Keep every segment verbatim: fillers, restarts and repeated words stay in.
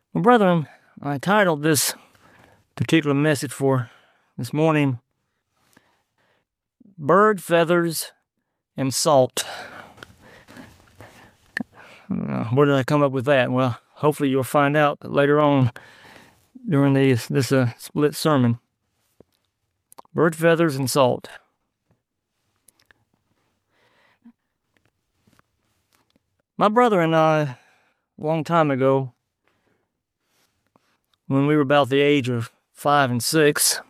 Well, brethren, I titled this particular message for this morning, Bird Feathers and Salt. Uh, where did I come up with that? Well, hopefully you'll find out later on during these, this uh, split sermon. Bird Feathers and Salt. My brother and I, a long time ago, when we were about the age of five and six,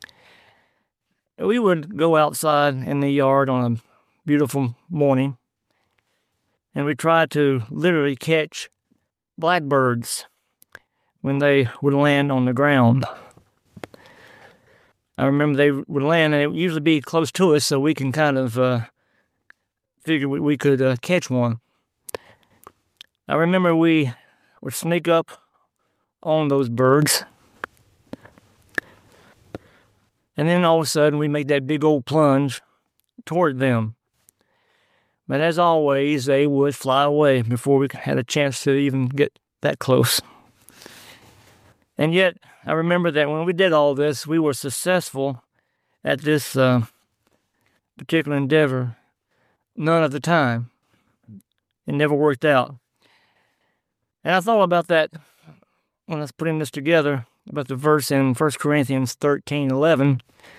we would go outside in the yard on a beautiful morning, and we tried to literally catch blackbirds when they would land on the ground. I remember they would land, and it would usually be close to us, so we can kind of uh, figure we, we could uh, catch one. I remember we would sneak up on those birds, and then all of a sudden we make that big old plunge toward them. But as always, they would fly away before we had a chance to even get that close. And yet, I remember that when we did all this, we were successful at this uh, particular endeavor none of the time. It never worked out. And I thought about that when I was putting this together, about the verse in First Corinthians thirteen eleven,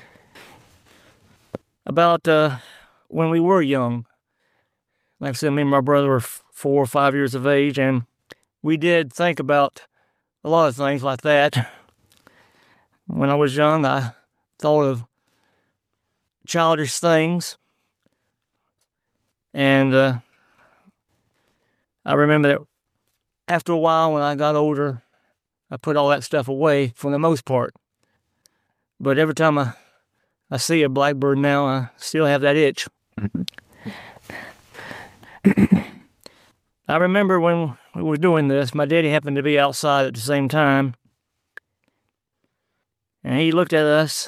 about uh, when we were young. Like I said, me and my brother were four or five years of age, and we did think about a lot of things like that. When I was young, I thought of childish things, and uh, I remember that after a while, when I got older, I put all that stuff away for the most part. But every time I, I see a blackbird now, I still have that itch. I remember when we were doing this, my daddy happened to be outside at the same time. And he looked at us,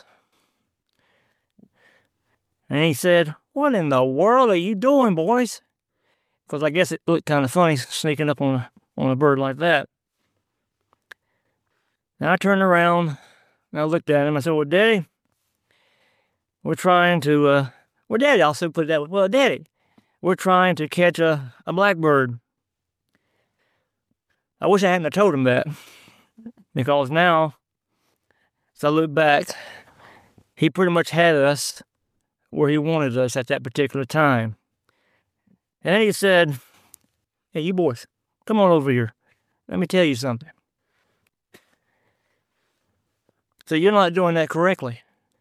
and he said, "What in the world are you doing, boys?" Because I guess it looked kind of funny sneaking up on a, on a bird like that. And I turned around, and I looked at him. I said, "Well, Daddy, we're trying to, uh, well, Daddy," I also put it that way, "Well, Daddy, we're trying to catch a, a blackbird." I wish I hadn't have told him that, because now, as I look back, he pretty much had us where he wanted us at that particular time. And then he said, "Hey, you boys, come on over here. Let me tell you something. So you're not doing that correctly.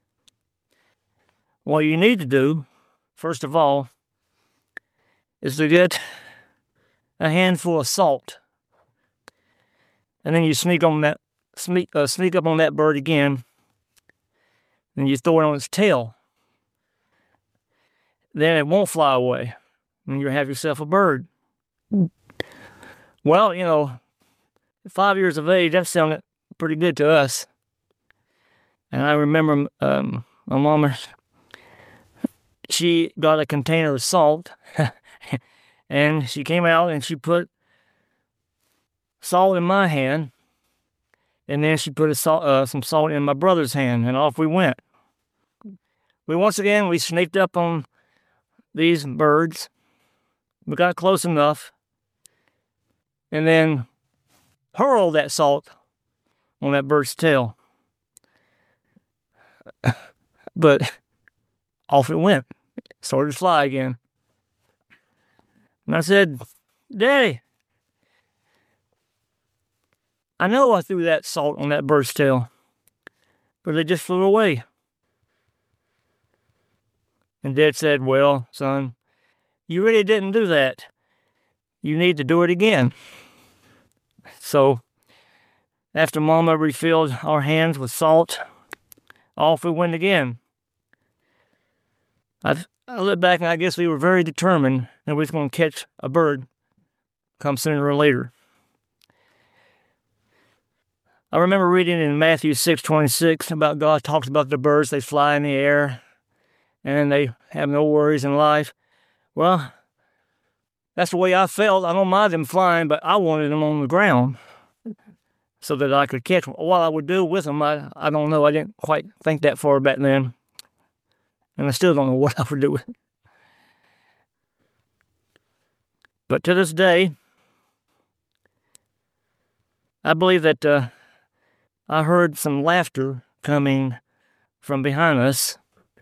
What you need to do, first of all, is to get a handful of salt. And then you sneak on that, sneak, uh, sneak up on that bird again, and you throw it on its tail. Then it won't fly away, and you'll have yourself a bird." Well, you know, at five years of age, that sounded pretty good to us. And I remember um, my mama, she got a container of salt, and she came out and she put salt in my hand, and then she put a salt, uh, some salt in my brother's hand, and off we went. We once again, we sneaked up on these birds. We got close enough, and then hurled that salt on that bird's tail. But off it went. Started to fly again. And I said, "Daddy, I know I threw that salt on that bird's tail, but it just flew away." And Dad said, "Well, son, you really didn't do that. You need to do it again." So, after Mama refilled our hands with salt, off we went again. I, I look back, and I guess we were very determined that we was going to catch a bird come sooner or later. I remember reading in Matthew six twenty-six about God talks about the birds. They fly in the air, and they have no worries in life. Well, that's the way I felt. I don't mind them flying, but I wanted them on the ground. so that I could catch them. What I would do with them, I, I don't know. I didn't quite think that far back then. And I still don't know what I would do with it. But to this day, I believe that uh, I heard some laughter coming from behind us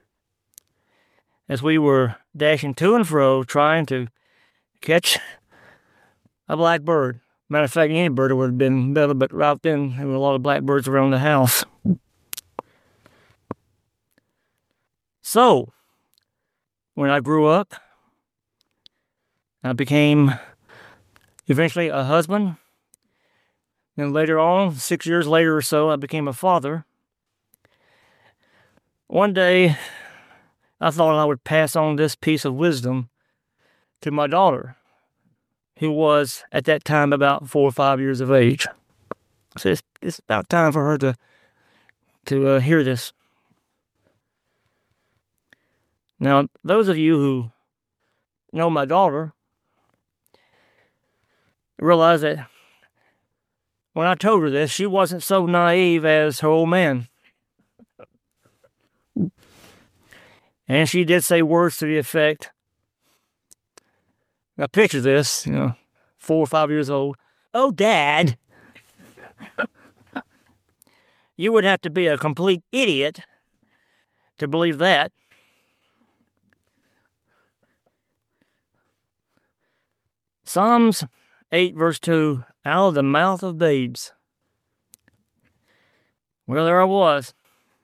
as we were dashing to and fro trying to catch a black bird. Matter of fact, any bird would have been better, but right then there were a lot of blackbirds around the house. So, when I grew up, I became eventually a husband. And later on, six years later or so, I became a father. One day, I thought I would pass on this piece of wisdom to my daughter, who was at that time about four or five years of age. So it's, it's about time for her to, to uh, hear this. Now, those of you who know my daughter realize that when I told her this, she wasn't so naive as her old man. And she did say words to the effect, now picture this, you know, four or five years old. "Oh, Dad, you would have to be a complete idiot to believe that." Psalms eight verse two, out of the mouth of babes. Well, there I was.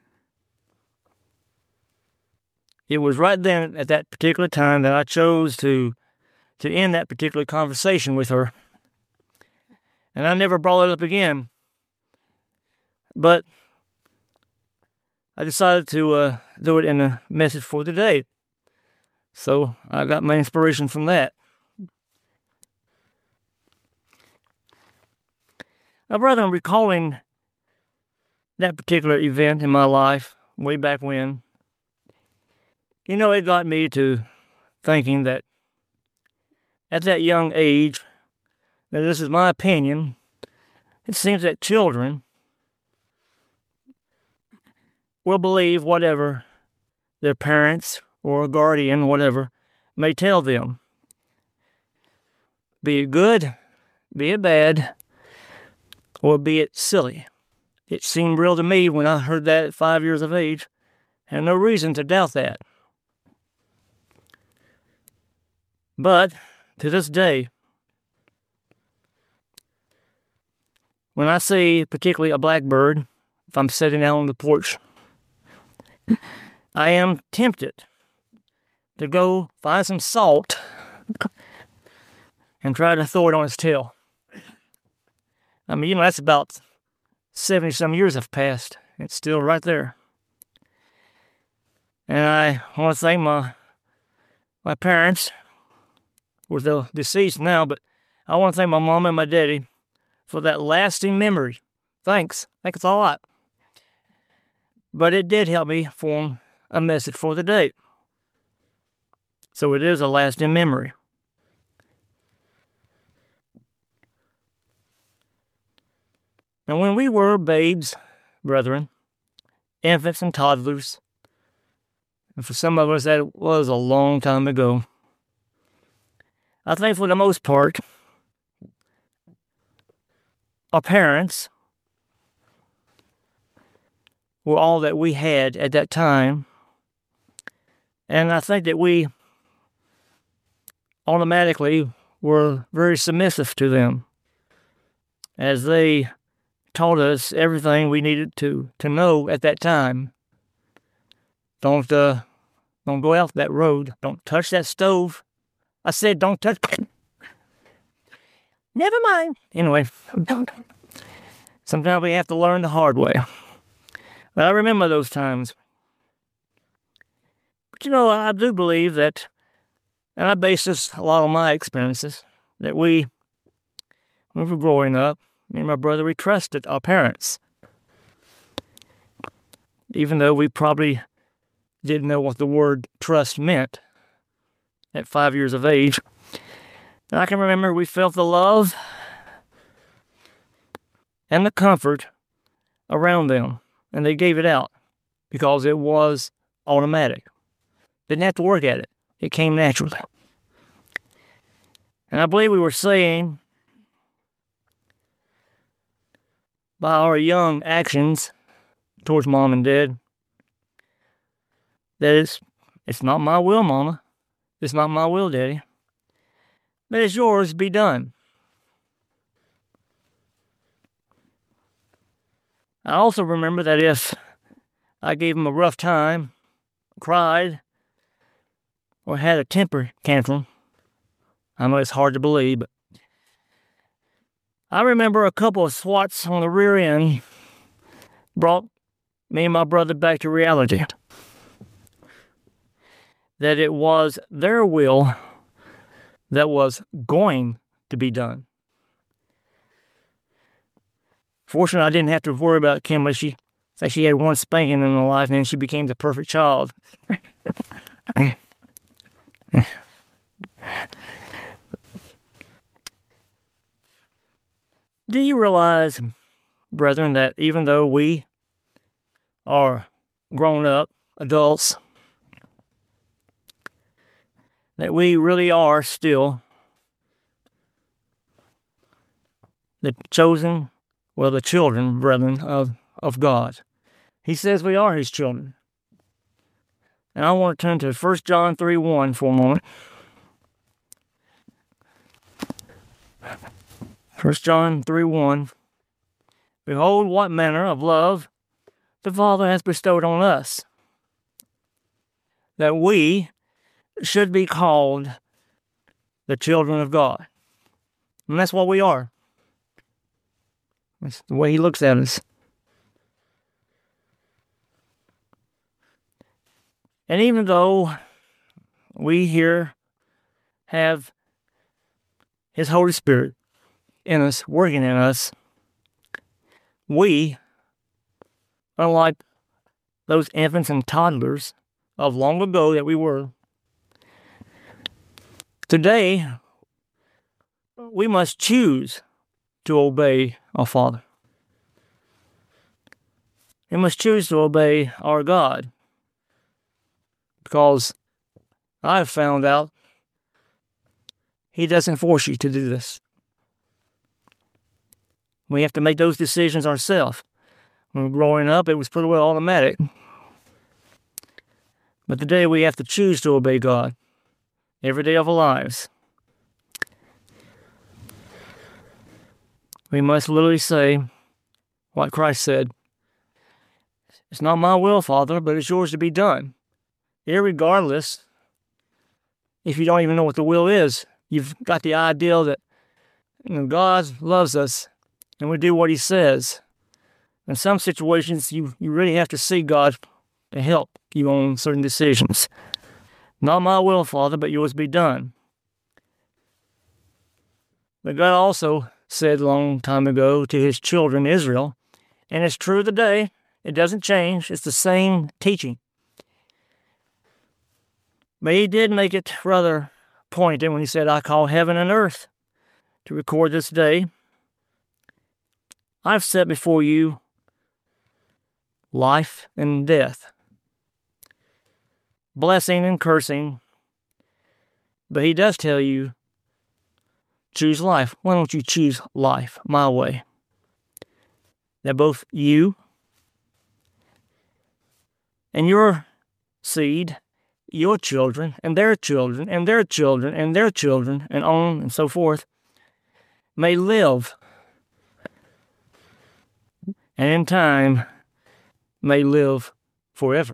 It was right then, at that particular time, that I chose to, to end that particular conversation with her. And I never brought it up again. But I decided to uh, do it in a message for today. So I got my inspiration from that. Now, brother, I'm recalling that particular event in my life way back when. You know, it got me to thinking that at that young age, now this is my opinion, it seems that children will believe whatever their parents or a guardian, whatever, may tell them. Be it good, be it bad, or be it silly. It seemed real to me when I heard that at five years of age, and no reason to doubt that. But to this day, when I see particularly a blackbird, if I'm sitting out on the porch, I am tempted to go find some salt and try to throw it on its tail. I mean, you know, that's about seventy-some years have passed. It's still right there. And I want to thank my, my parents, who are deceased now, but I want to thank my mom and my daddy for that lasting memory. Thanks. Thanks a lot. But it did help me form a message for the day. So it is a lasting memory. Now, when we were babes, brethren, infants and toddlers, and for some of us that was a long time ago, I think for the most part, our parents were all that we had at that time. And I think that we automatically were very submissive to them as they taught us everything we needed to, to know at that time. Don't, uh, don't go out that road. Don't touch that stove. I said, don't touch. Never mind. Anyway, sometimes we have to learn the hard way. But I remember those times. But you know, I do believe that, and I base this a lot on my experiences, that we, when we were growing up, me and my brother, we trusted our parents. Even though we probably didn't know what the word trust meant at five years of age. And I can remember we felt the love and the comfort around them. And they gave it out because it was automatic. Didn't have to work at it. It came naturally. And I believe we were saying by our young actions towards mom and dad that it's, it's not my will, mama. It's not my will, daddy. But it's yours, be done. I also remember that if I gave him a rough time, cried, or had a temper tantrum, I know it's hard to believe, but I remember a couple of swats on the rear end brought me and my brother back to reality. That it was their will that was going to be done. Fortunately, I didn't have to worry about Kimberly. She, like she had one spanking in her life, and then she became the perfect child. Do you realize, brethren, that even though we are grown-up adults, that we really are still the chosen, well, the children, brethren, of, of God? He says we are his children. And I want to turn to First John three one for a moment. First John three one. Behold, what manner of love the Father has bestowed on us, that we should be called the children of God. And that's what we are. That's the way he looks at us. And even though we here have his Holy Spirit in us, working in us, we, unlike those infants and toddlers of long ago that we were, today we must choose to obey our Father. We must choose to obey our God. Because I've found out he doesn't force you to do this. We have to make those decisions ourselves. When we were growing up, it was pretty well automatic. But today we have to choose to obey God every day of our lives. We must literally say what Christ said. It's not my will, Father, but it's yours to be done. Irregardless, if you don't even know what the will is, you've got the idea that, you know, God loves us and we do what he says. In some situations, you, you really have to see God to help you on certain decisions. Not my will, Father, but yours be done. But God also said a long time ago to his children, Israel, and it's true today, it doesn't change, it's the same teaching. But he did make it rather pointed when he said, I call heaven and earth to record this day. I've set before you life and death, blessing and cursing. But he does tell you, choose life. Why don't you choose life my way? That both you and your seed, your children, and their children, and their children, and their children, and on and so forth, may live, and in time may live forever.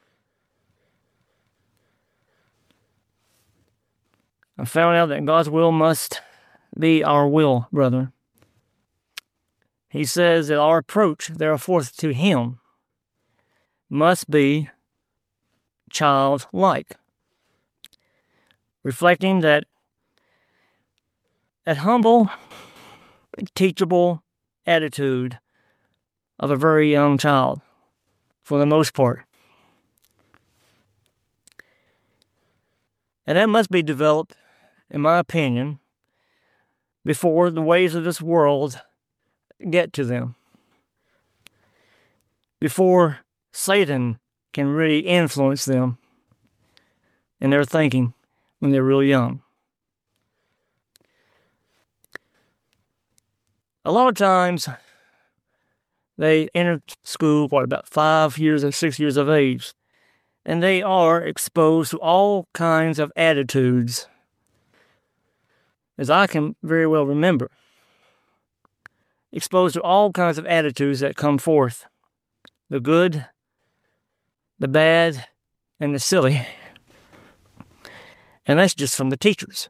I found out that God's will must be our will, brother. He says that our approach, therefore, to him must be childlike, reflecting that that humble, teachable attitude of a very young child, for the most part. And that must be developed, in my opinion, before the ways of this world get to them, before Satan can really influence them in their thinking when they're real young. A lot of times, they enter school, what, about five years or six years of age, and they are exposed to all kinds of attitudes, as I can very well remember. Exposed to all kinds of attitudes that come forth. The good, the bad, and the silly. And that's just from the teachers.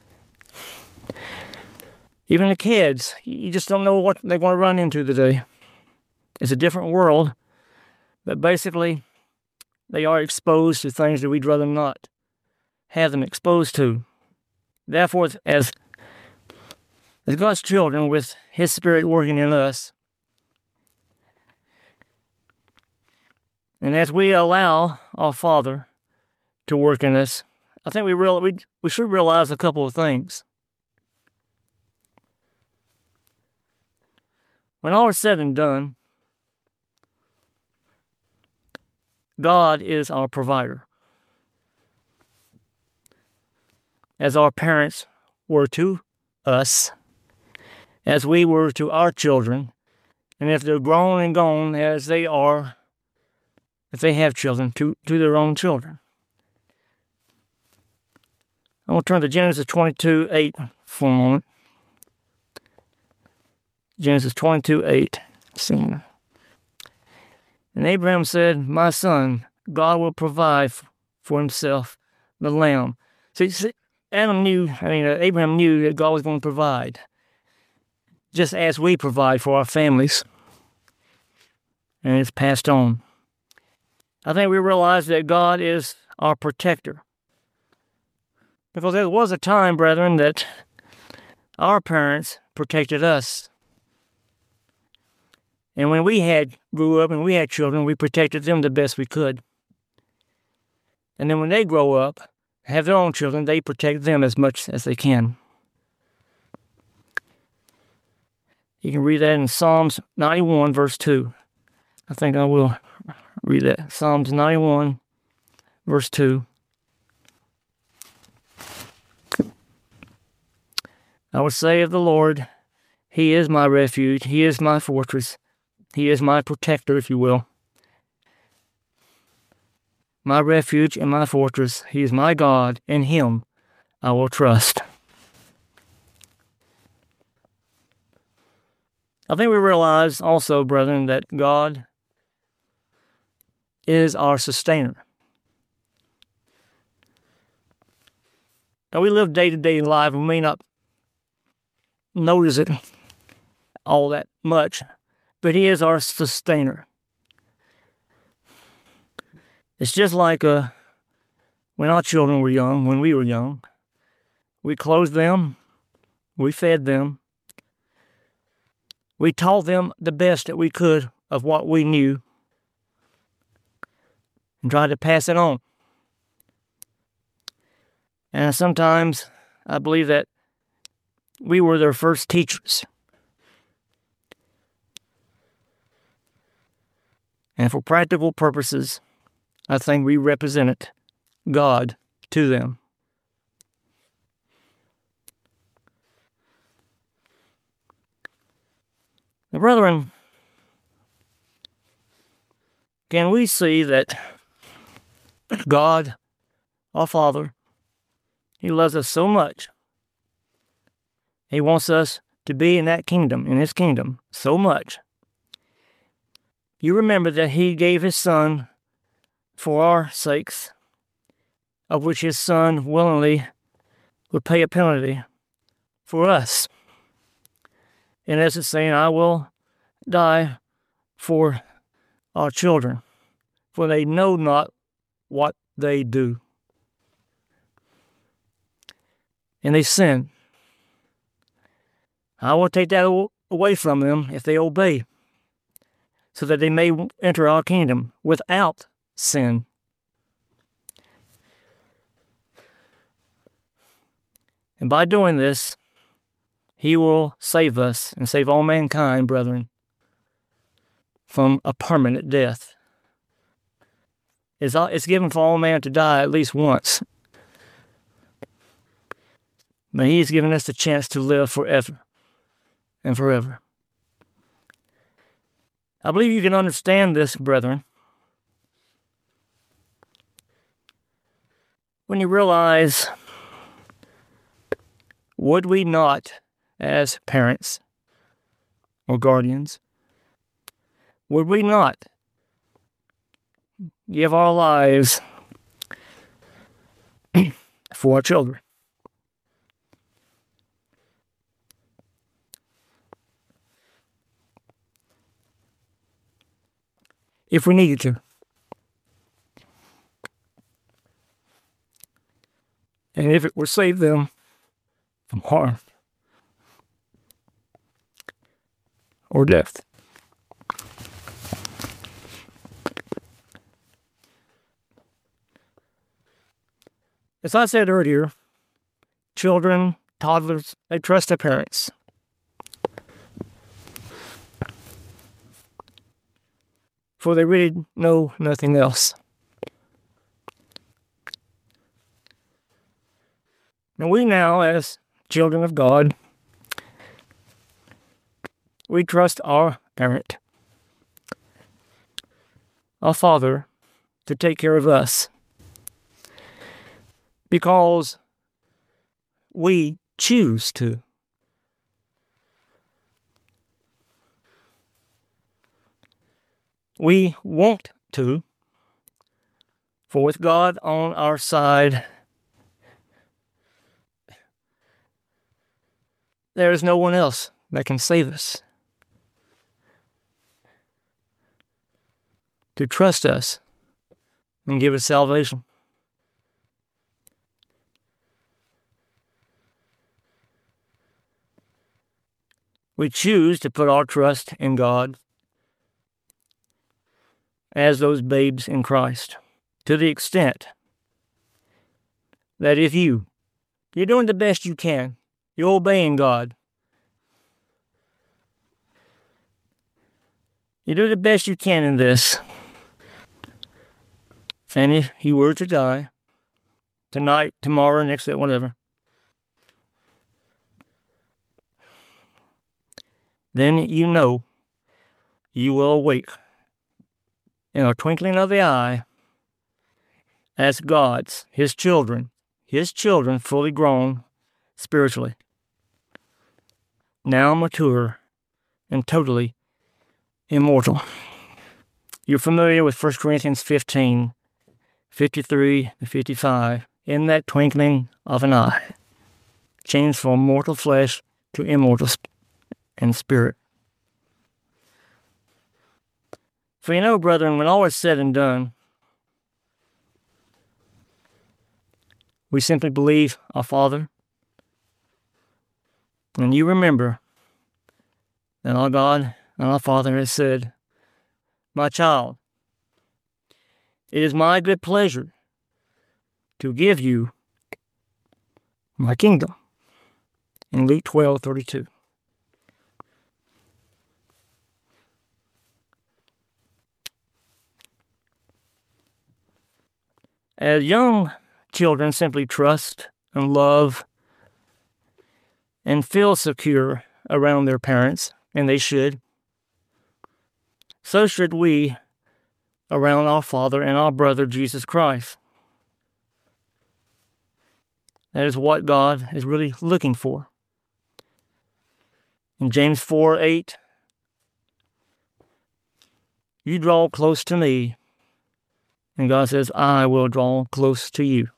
Even the kids, you just don't know what they're going to run into today. It's a different world, but basically, they are exposed to things that we'd rather not have them exposed to. Therefore, as, as God's children, with His Spirit working in us, and as we allow our Father to work in us, I think we real, we, we should realize a couple of things. When all is said and done, God is our provider. As our parents were to us, as we were to our children, and if they're grown and gone as they are, if they have children, to, to their own children. I'm going to turn to Genesis twenty-two eight for a moment. Genesis twenty-two eight. And Abraham said, "My son, God will provide for himself the lamb." So Adam knew, I mean, uh, Abraham knew that God was going to provide, just as we provide for our families. And it's passed on. I think we realize that God is our protector. Because there was a time, brethren, that our parents protected us. And when we had grew up and we had children, we protected them the best we could. And then when they grow up, have their own children, they protect them as much as they can. You can read that in Psalms ninety-one, verse two. I think I will read that. Psalms ninety-one, verse two. I will say of the Lord, He is my refuge, He is my fortress. He is my protector, if you will. My refuge and my fortress. He is my God. In Him I will trust. I think we realize also, brethren, that God is our sustainer. Now, we live day-to-day life, and we may not notice it all that much, but He is our sustainer. It's just like uh, when our children were young, when we were young, we clothed them, we fed them, we taught them the best that we could of what we knew, and tried to pass it on. And sometimes I believe that we were their first teachers. And for practical purposes, I think we represented God to them. Now, brethren, can we see that God, our Father, He loves us so much. He wants us to be in that kingdom, in His kingdom, so much. You remember that He gave His Son for our sakes, of which His Son willingly would pay a penalty for us. In essence, saying, I will die for our children, for they know not what they do. And they sin. I will take that away from them if they obey, so that they may enter our kingdom without sin. And by doing this, He will save us and save all mankind, brethren, from a permanent death. It's, it's given for all man to die at least once. But He's given us the chance to live forever and forever. I believe you can understand this, brethren, when you realize, would we not, as parents or guardians, would we not give our lives for our children? If we needed to. And if it would save them from harm or death. As I said earlier, children, toddlers, they trust their parents. For they really know nothing else. And we now, as children of God, we trust our parent, our Father, to take care of us. Because we choose to. We want to, for with God on our side, there is no one else that can save us. To trust us and give us salvation. We choose to put our trust in God as those babes in Christ, to the extent that if you, you're doing the best you can, you're obeying God, you do the best you can in this, and if you were to die, tonight, tomorrow, next day, whatever, then you know you will awake in a twinkling of the eye as God's, His children, His children fully grown spiritually, now mature and totally immortal. You're familiar with First Corinthians fifteen, fifty-three to fifty-five. In that twinkling of an eye, changed from mortal flesh to immortal sp- and spirit. For you know, brethren, when all is said and done, we simply believe our Father, and you remember that our God and our Father has said, "My child, it is my good pleasure to give you my kingdom," in Luke twelve thirty-two. As young children simply trust and love and feel secure around their parents, and they should, so should we around our Father and our brother Jesus Christ. That is what God is really looking for. In James four eight, you draw close to me, and God says, I will draw close to you.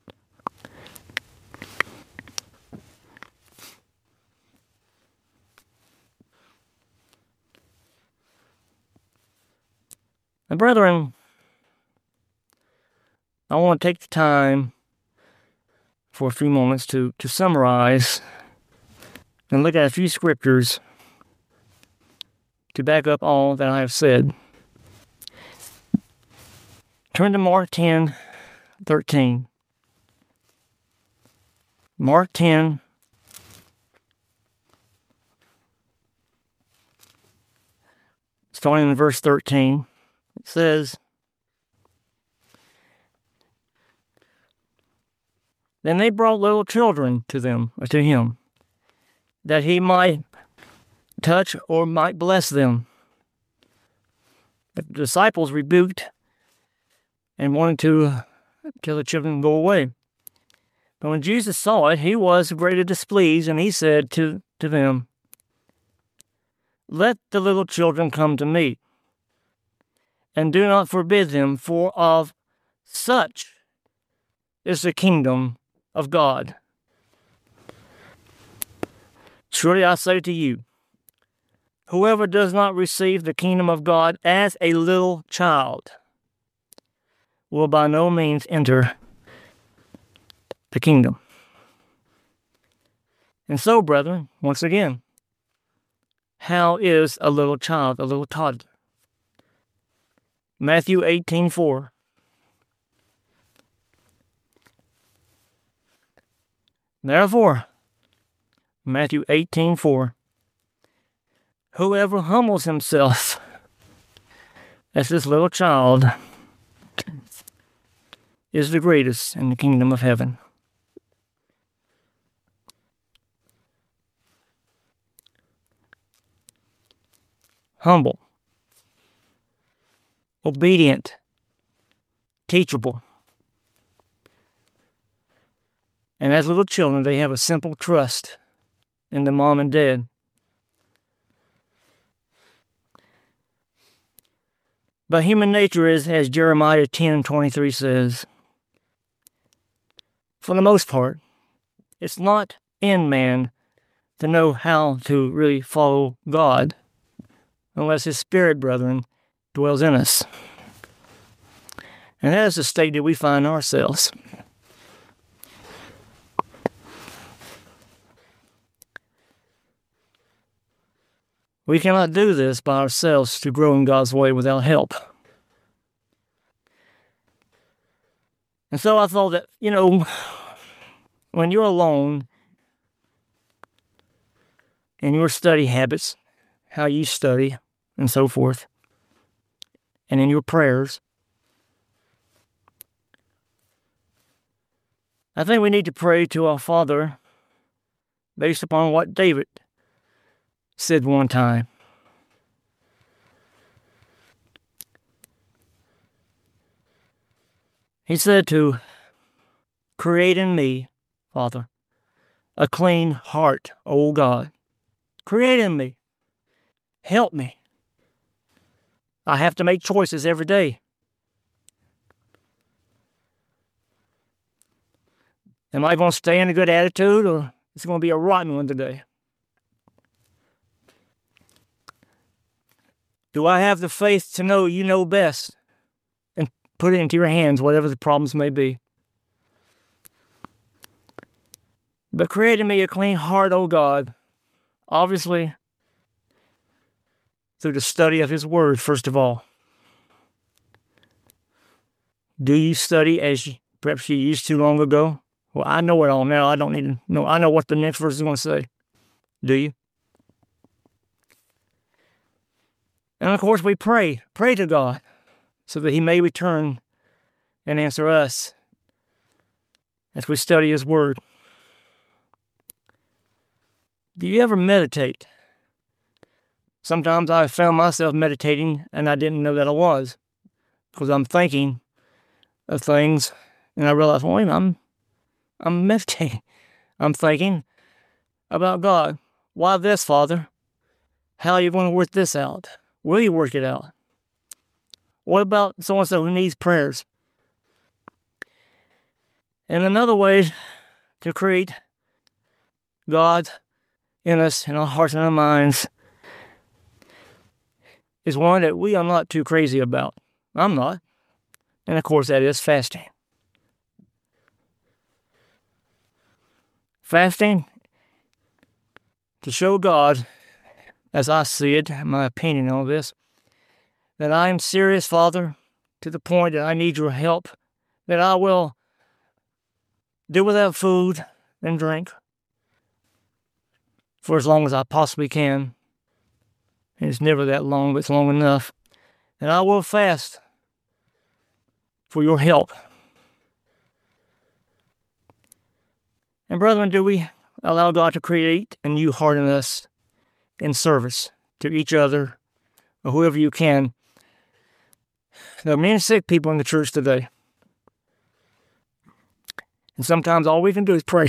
And brethren, I want to take the time for a few moments to, to summarize and look at a few scriptures to back up all that I have said. Turn to Mark ten thirteen. Mark ten starting in verse thirteen. It says, Then they brought little children to them, or to him, that he might touch or might bless them. The disciples rebuked and wanted to tell the children to go away. But when Jesus saw it, he was greatly displeased, and he said to, to them, Let the little children come to me, and do not forbid them, for of such is the kingdom of God. Truly I say to you, whoever does not receive the kingdom of God as a little child will by no means enter the kingdom. And so, brethren, once again, how is a little child, a little toddler? Matthew eighteen four. Therefore, Matthew eighteen four, whoever humbles himself as this little child is the greatest in the kingdom of heaven. Humble, obedient, teachable. And as little children, they have a simple trust in the mom and dad. But human nature is, as Jeremiah ten twenty-three says, for the most part, it's not in man to know how to really follow God unless his spirit, brethren, dwells in us. And that is the state that we find ourselves. We cannot do this by ourselves to grow in God's way without help. And so I thought that, you know, when you're alone in your study habits, how you study and so forth, and in your prayers, I think we need to pray to our Father based upon what David said one time. He said to create in me, Father, a clean heart, O God. Create in me. Help me. I have to make choices every day. Am I going to stay in a good attitude, or is it going to be a rotten one today? Do I have the faith to know you know best and put it into your hands, whatever the problems may be? But create in me a clean heart, O God, obviously through the study of his word, first of all. Do you study as you, perhaps you used to long ago? Well, I know it all now. I don't need to know. I know what the next verse is going to say. Do you? And of course, we pray. Pray to God so that he may return and answer us as we study his word. Do you ever meditate? Sometimes I found myself meditating and I didn't know that I was, because I'm thinking of things and I realize, wait a minute, I'm, I'm meditating. I'm thinking about God. Why this, Father? How are you going to work this out? Will you work it out? What about so-and-so who needs prayers? And another way to create God in us, in our hearts and our minds, is one that we are not too crazy about. I'm not. And of course, that is fasting. Fasting to show God, as I see it, my opinion on this, that I am serious, Father, to the point that I need your help, that I will do without food and drink for as long as I possibly can, And it's never that long, but it's long enough. And I will fast for your help. And brethren, do we allow God to create a new heart in us in service to each other or whoever you can? There are many sick people in the church today. And sometimes all we can do is pray.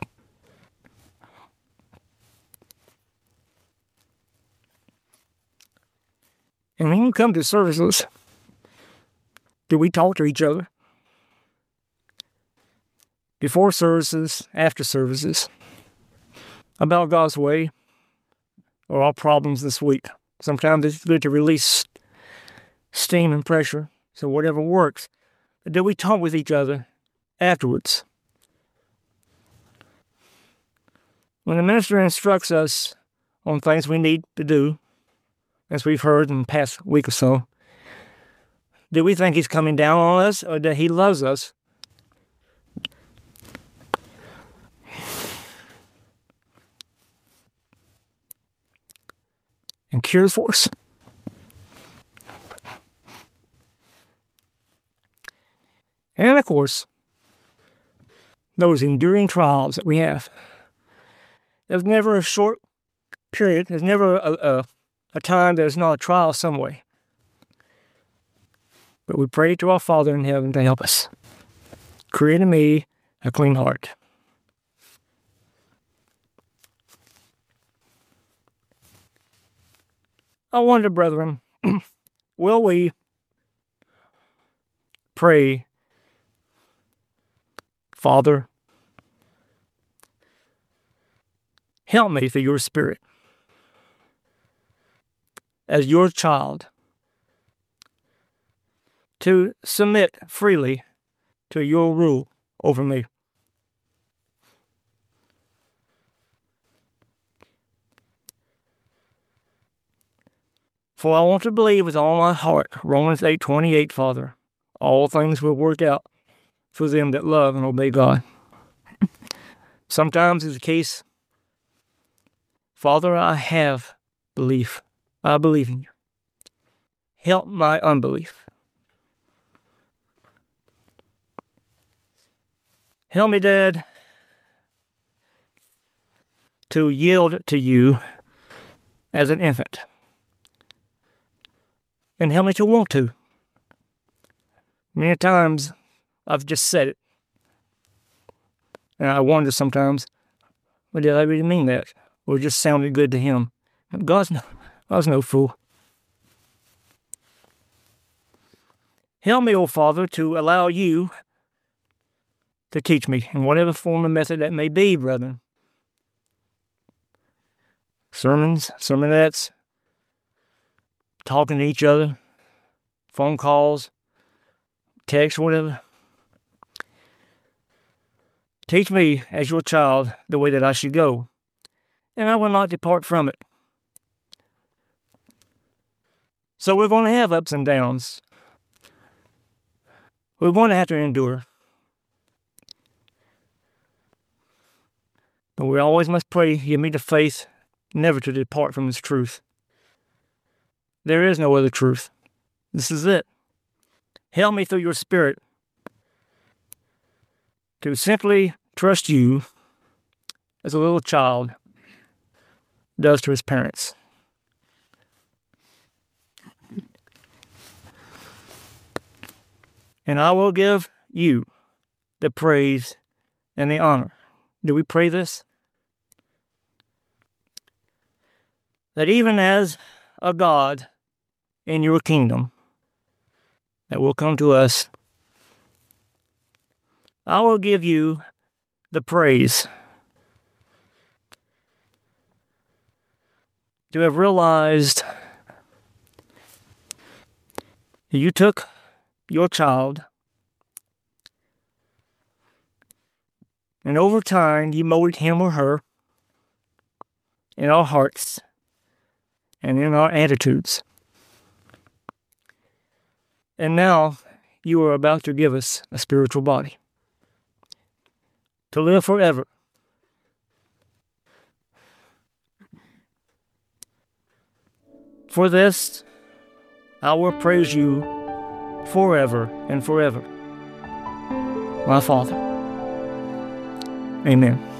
And when you come to services, do we talk to each other? Before services, after services, about God's way or our problems this week. Sometimes it's good to release steam and pressure, so whatever works. But do we talk with each other afterwards? When the minister instructs us on things we need to do, as we've heard in the past week or so, do we think he's coming down on us, or that he loves us? And cares for us? And of course, those enduring trials that we have. There's never a short period, there's never a, a, a time there's not a trial some way. But we pray to our Father in heaven to help us. Create in me a clean heart. I wonder, brethren, will we pray, Father, help me through your Spirit as your child to submit freely to your rule over me. For I want to believe with all my heart, Romans eight twenty-eight, Father, all things will work out for them that love and obey God. Sometimes it's the case, Father, I have belief. I believe in you. Help my unbelief. Help me, Dad, to yield to you as an infant. And help me to want to. Many times I've just said it. And I wonder sometimes, well, did I really mean that? Or it just sounded good to him? God's no, God's no fool. Help me, O Father, to allow you to teach me in whatever form and method that may be, brethren. Sermons, sermonettes, talking to each other, phone calls, text, whatever. Teach me as your child the way that I should go, and I will not depart from it. So we're going to have ups and downs. We're going to have to endure. But we always must pray, give me the faith never to depart from this truth. There is no other truth. This is it. Help me through your Spirit to simply trust you as a little child does to his parents. And I will give you the praise and the honor. Do we pray this? That even as a God in your kingdom that will come to us, I will give you the praise to have realized you took your child and over time you molded him or her in our hearts and in our attitudes. And now you are about to give us a spiritual body to live forever. For this, I will praise you forever and forever. My Father. Amen.